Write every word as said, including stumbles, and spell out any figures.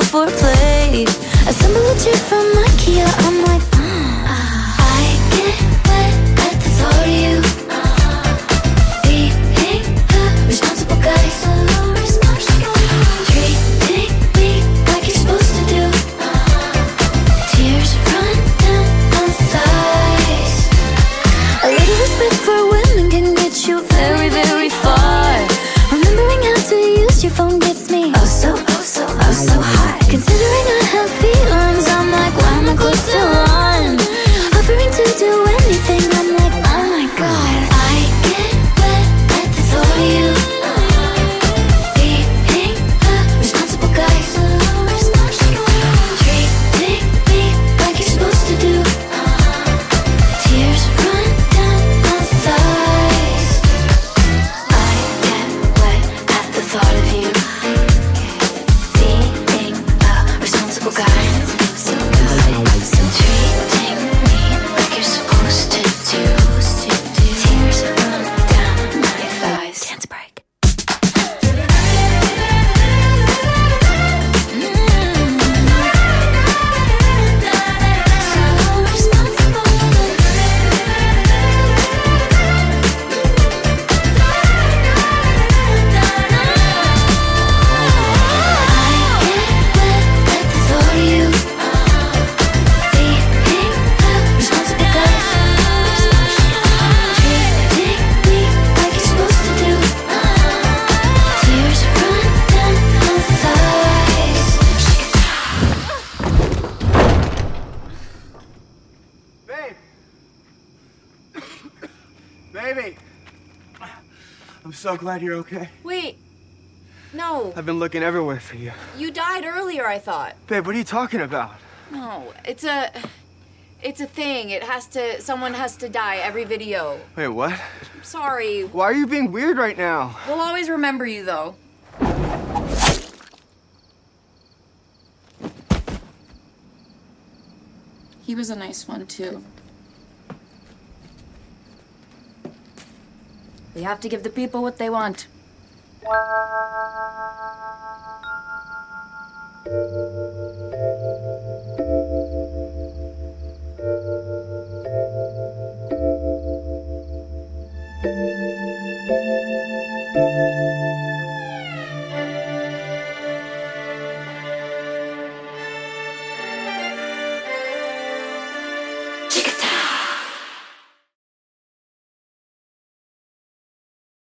foreplay. Assemble a chair from IKEA, I'm like, mm. I get wet at the thought of you. Being a responsible guy, treating me like you're supposed to do. Tears run down my thighs. A little respect for women can get you very, very far. Remembering how to use your phone gets me oh so, oh so, oh so hot. Considering I have feelings, I'm like, why am I close to one? Offering to do anything, I'm like, oh my god. I get wet at the thought of you. Being a responsible guy, treating me like you're supposed to do. Tears run down my thighs. I get wet at the thought of you. Being a responsible guy, treating me like you're supposed to do. Tears run down my thighs. Dance break. Babe! Baby! I'm so glad you're okay. Wait. No. I've been looking everywhere for you. You died earlier, I thought. Babe, what are you talking about? No. It's a... It's a thing. It has to... Someone has to die every video. Wait, what? I'm sorry. Why are you being weird right now? We'll always remember you, though. He was a nice one, too. We have to give the people what they want.